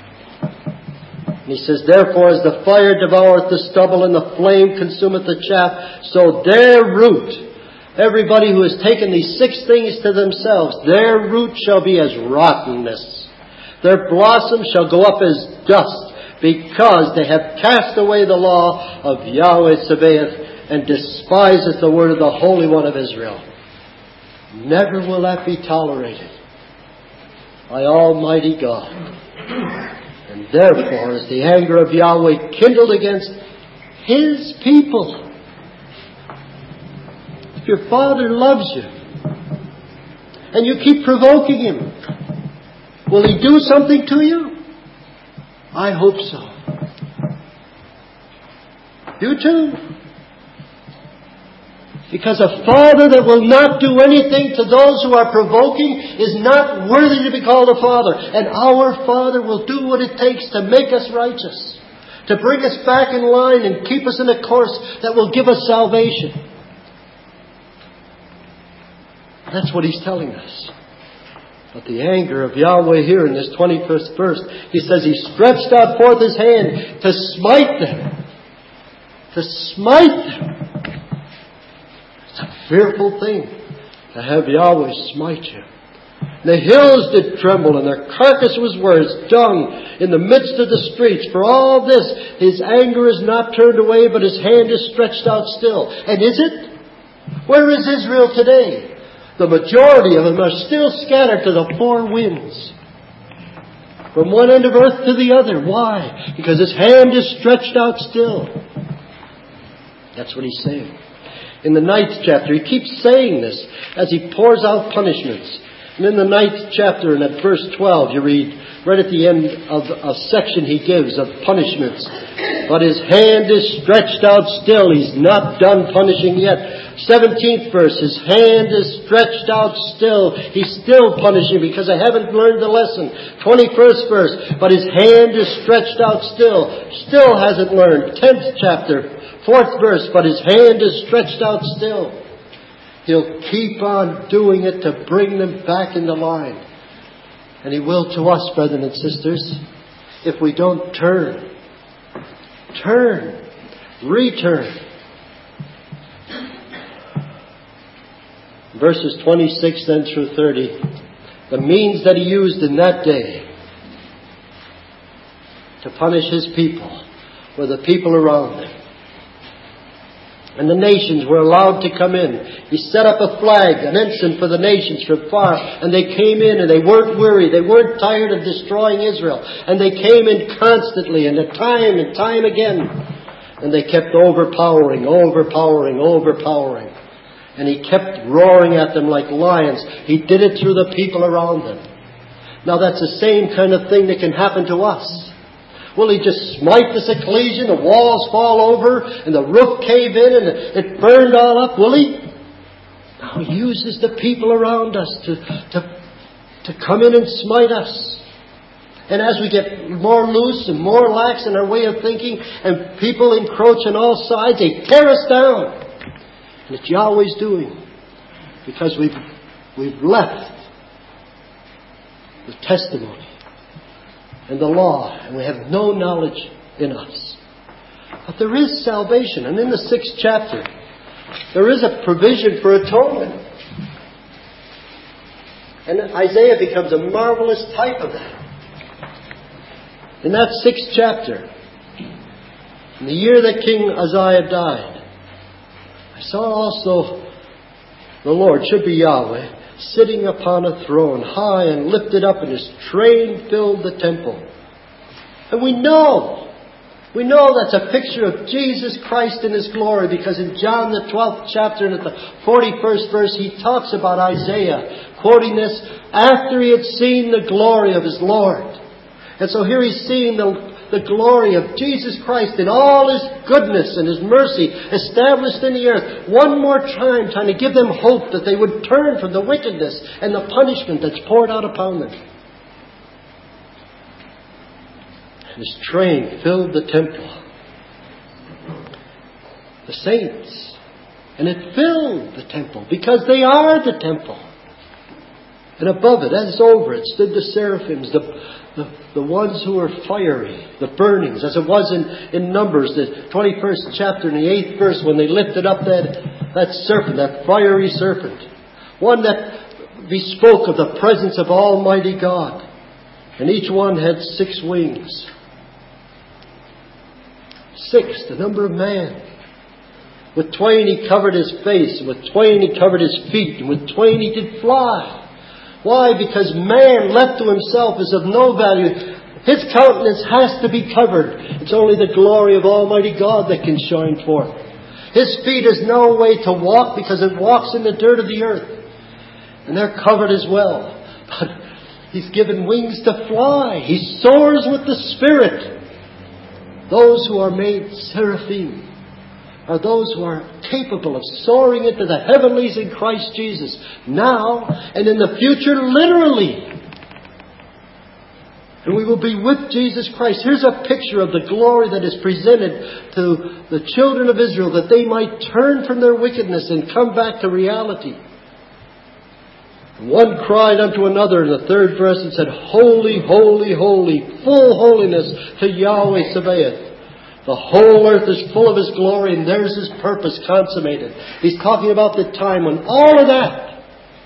He says, therefore, as the fire devoureth the stubble and the flame consumeth the chaff, so their root, everybody who has taken these six things to themselves, their root shall be as rottenness. Their blossom shall go up as dust, because they have cast away the law of Yahweh Sabaoth and despiseth the word of the Holy One of Israel. Never will that be tolerated by Almighty God. And therefore is the anger of Yahweh kindled against His people. If your Father loves you and you keep provoking Him, will He do something to you? I hope so. You too. Because a father that will not do anything to those who are provoking is not worthy to be called a father. And our Father will do what it takes to make us righteous, to bring us back in line and keep us in a course that will give us salvation. That's what He's telling us. But the anger of Yahweh here in this twenty-first verse, He says He stretched out forth His hand to smite them. To smite them. It's a fearful thing to have Yahweh smite you. The hills did tremble, and their carcass was were as dung in the midst of the streets. For all this, His anger is not turned away, but His hand is stretched out still. And is it? Where is Israel today? The majority of them are still scattered to the four winds, from one end of earth to the other. Why? Because His hand is stretched out still. That's what He's saying. In the ninth chapter, He keeps saying this as He pours out punishments. And in the ninth chapter, and at verse twelve, you read, right at the end of a section He gives of punishments. But His hand is stretched out still. He's not done punishing yet. seventeenth verse, His hand is stretched out still. He's still punishing because I haven't learned the lesson. twenty-first verse, but His hand is stretched out still. Still hasn't learned. tenth chapter, fourth verse, but His hand is stretched out still. He'll keep on doing it to bring them back into line. And He will to us, brethren and sisters, if we don't turn. Turn. Return. Verses twenty-six then through thirty. The means that He used in that day to punish His people were the people around them. And the nations were allowed to come in. He set up a flag, an ensign for the nations from far. And they came in and they weren't weary. They weren't tired of destroying Israel. And they came in constantly and time and time again. And they kept overpowering, overpowering, overpowering. And He kept roaring at them like lions. He did it through the people around them. Now that's the same kind of thing that can happen to us. Will He just smite this ecclesia, the walls fall over, and the roof cave in, and it burned all up? Will He? No, He uses the people around us to, to, to come in and smite us. And as we get more loose and more lax in our way of thinking, and people encroach on all sides, they tear us down. And it's Yahweh's doing, because we've, we've left the testimony and the law, and we have no knowledge in us. But there is salvation. And in the sixth chapter, there is a provision for atonement. And Isaiah becomes a marvelous type of that. In that sixth chapter, in the year that King Uzziah died, I saw also the Lord, should be Yahweh, sitting upon a throne, high and lifted up, and His train filled the temple. And we know, we know that's a picture of Jesus Christ in His glory, because in John the twelfth chapter and at the forty-first verse, He talks about Isaiah, quoting this after he had seen the glory of his Lord. And so here he's seeing the the glory of Jesus Christ in all His goodness and His mercy established in the earth. One more time, trying to give them hope that they would turn from the wickedness and the punishment that's poured out upon them. And His train filled the temple. The saints. And it filled the temple because they are the temple. And above it, as over it, stood the seraphims, the, the, the ones who were fiery, the burnings, as it was in, in Numbers, the twenty-first chapter and the eighth verse, when they lifted up that, that serpent, that fiery serpent. One that bespoke of the presence of Almighty God. And each one had six wings. Six, the number of man. With twain He covered His face, and with twain He covered His feet, and with twain He did fly. Why? Because man left to himself is of no value. His countenance has to be covered. It's only the glory of Almighty God that can shine forth. His feet is no way to walk because it walks in the dirt of the earth. And they're covered as well. But He's given wings to fly. He soars with the Spirit. Those who are made seraphim are those who are capable of soaring into the heavenlies in Christ Jesus, now and in the future, literally. And we will be with Jesus Christ. Here's a picture of the glory that is presented to the children of Israel, that they might turn from their wickedness and come back to reality. One cried unto another in the third verse and said, Holy, holy, holy, full holiness to Yahweh Sabaoth. The whole earth is full of His glory, and there's His purpose consummated. He's talking about the time when all of that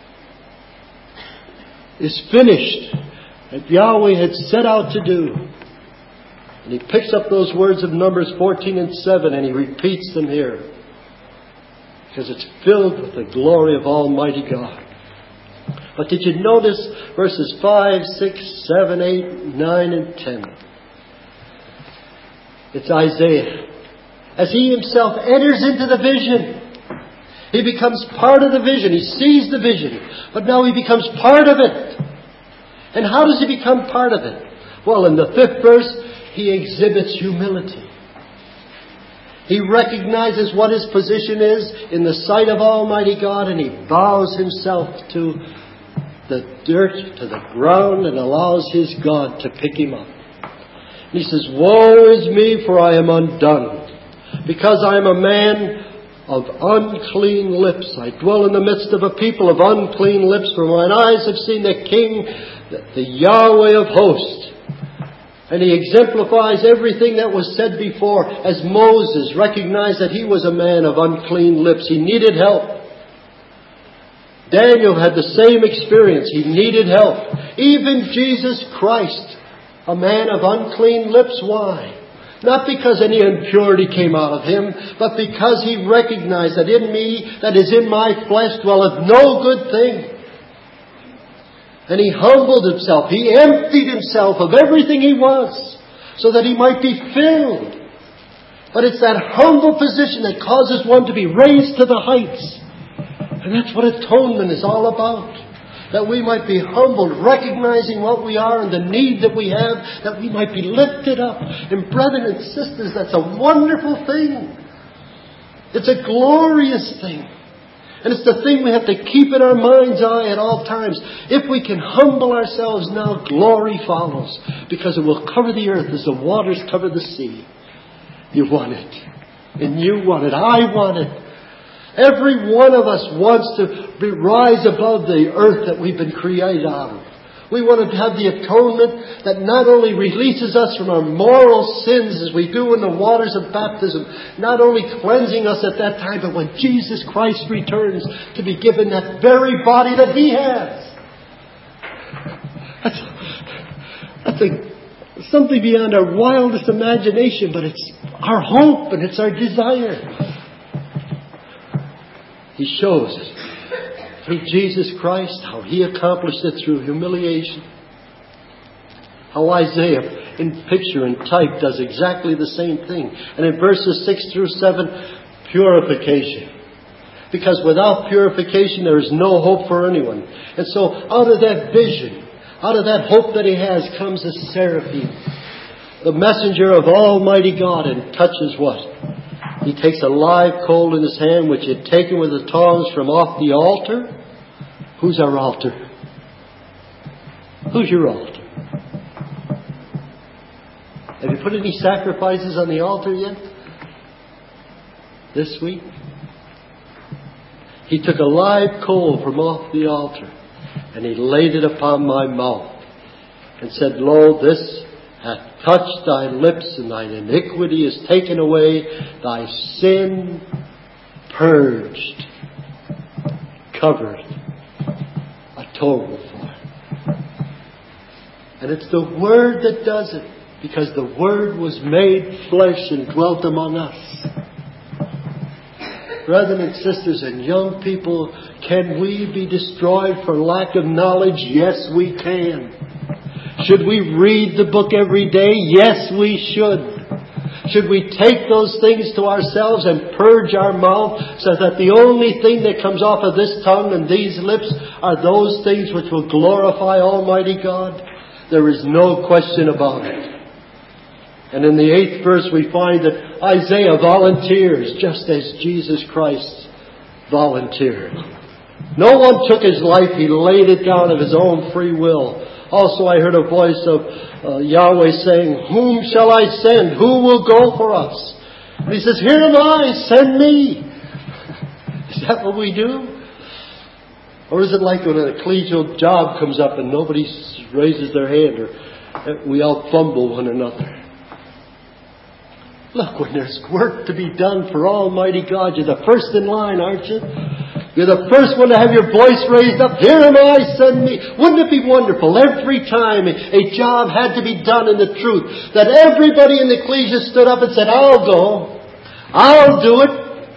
is finished, that Yahweh had set out to do. And He picks up those words of Numbers fourteen and seven and He repeats them here, because it's filled with the glory of Almighty God. But did you notice verses five, six, seven, eight, nine, and ten? It's Isaiah. As he himself enters into the vision, he becomes part of the vision. He sees the vision, but now he becomes part of it. And how does he become part of it? Well, in the fifth verse, he exhibits humility. He recognizes what his position is in the sight of Almighty God, and he bows himself to the dirt, to the ground, and allows his God to pick him up. And he says, Woe is me, for I am undone, because I am a man of unclean lips. I dwell in the midst of a people of unclean lips, for mine eyes have seen the King, the Yahweh of hosts. And he exemplifies everything that was said before, as Moses recognized that he was a man of unclean lips. He needed help. Daniel had the same experience. He needed help. Even Jesus Christ, a man of unclean lips. Why? Not because any impurity came out of him, but because he recognized that in me, that is in my flesh, dwelleth no good thing. And he humbled himself. He emptied himself of everything he was, so that he might be filled. But it's that humble position that causes one to be raised to the heights. And that's what atonement is all about. That we might be humbled, recognizing what we are and the need that we have, that we might be lifted up. And brethren and sisters, that's a wonderful thing. It's a glorious thing. And it's the thing we have to keep in our mind's eye at all times. If we can humble ourselves now, glory follows. Because it will cover the earth as the waters cover the sea. You want it. And you want it. I want it. Every one of us wants to be, rise above the earth that we've been created out of. We want to have the atonement that not only releases us from our moral sins as we do in the waters of baptism, not only cleansing us at that time, but when Jesus Christ returns to be given that very body that He has. That's, that's a, something beyond our wildest imagination, but it's our hope and it's our desire. He shows us through Jesus Christ how He accomplished it through humiliation. How Isaiah in picture and type does exactly the same thing. And in verses six through seven, purification. Because without purification there is no hope for anyone. And so out of that vision, out of that hope that he has, comes a seraphim, the messenger of Almighty God, and touches what? He takes a live coal in his hand, which he had taken with the tongs from off the altar. Who's our altar? Who's your altar? Have you put any sacrifices on the altar yet? This week? He took a live coal from off the altar and he laid it upon my mouth and said, Lo, this hath touched thy lips, and thine iniquity is taken away, thy sin purged, covered, atoned for. And it's the Word that does it, because the Word was made flesh and dwelt among us. Brothers and sisters and young people, can we be destroyed for lack of knowledge? Yes, we can. Should we read the book every day? Yes, we should. Should we take those things to ourselves and purge our mouth so that the only thing that comes off of this tongue and these lips are those things which will glorify Almighty God? There is no question about it. And in the eighth verse we find that Isaiah volunteers just as Jesus Christ volunteered. No one took his life. He laid it down of his own free will. Also I heard a voice of uh, Yahweh saying, "Whom shall I send? Who will go for us?" And he says, "Here am I, send me." Is that what we do? Or is it like when an ecclesial job comes up and nobody raises their hand, or we all fumble one another? Look, when there's work to be done for Almighty God, you're the first in line, aren't you? You're the first one to have your voice raised up. "Here am I, send me." Wouldn't it be wonderful every time a job had to be done in the truth, that everybody in the ecclesia stood up and said, "I'll go. I'll do it."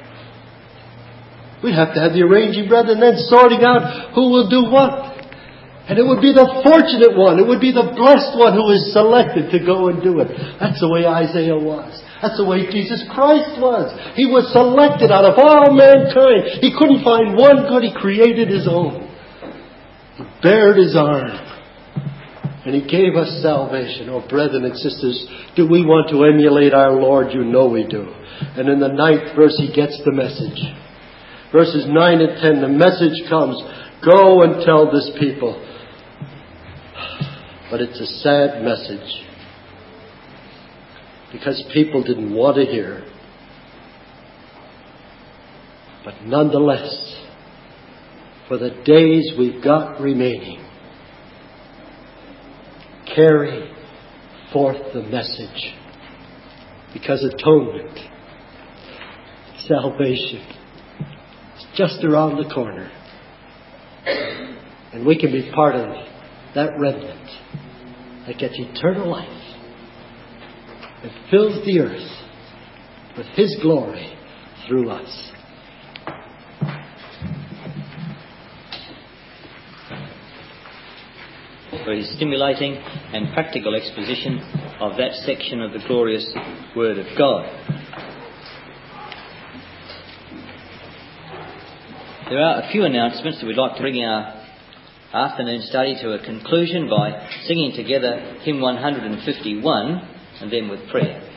We'd have to have the arranging brethren then sorting out who will do what. And it would be the fortunate one. It would be the blessed one who is selected to go and do it. That's the way Isaiah was. That's the way Jesus Christ was. He was selected out of all mankind. He couldn't find one good. He created his own. He bared his arm. And He gave us salvation. Oh, brethren and sisters, do we want to emulate our Lord? You know we do. And in the ninth verse, He gets the message. Verses nine and ten, the message comes. Go and tell this people. But it's a sad message. Because people didn't want to hear. But nonetheless, for the days we've got remaining, carry forth the message. Because atonement, salvation, is just around the corner. And we can be part of that remnant that gets eternal life and fills the earth with His glory through us. For his stimulating and practical exposition of that section of the glorious Word of God. There are a few announcements that we'd like to bring our afternoon study to a conclusion by singing together hymn one hundred fifty-one and then with prayer.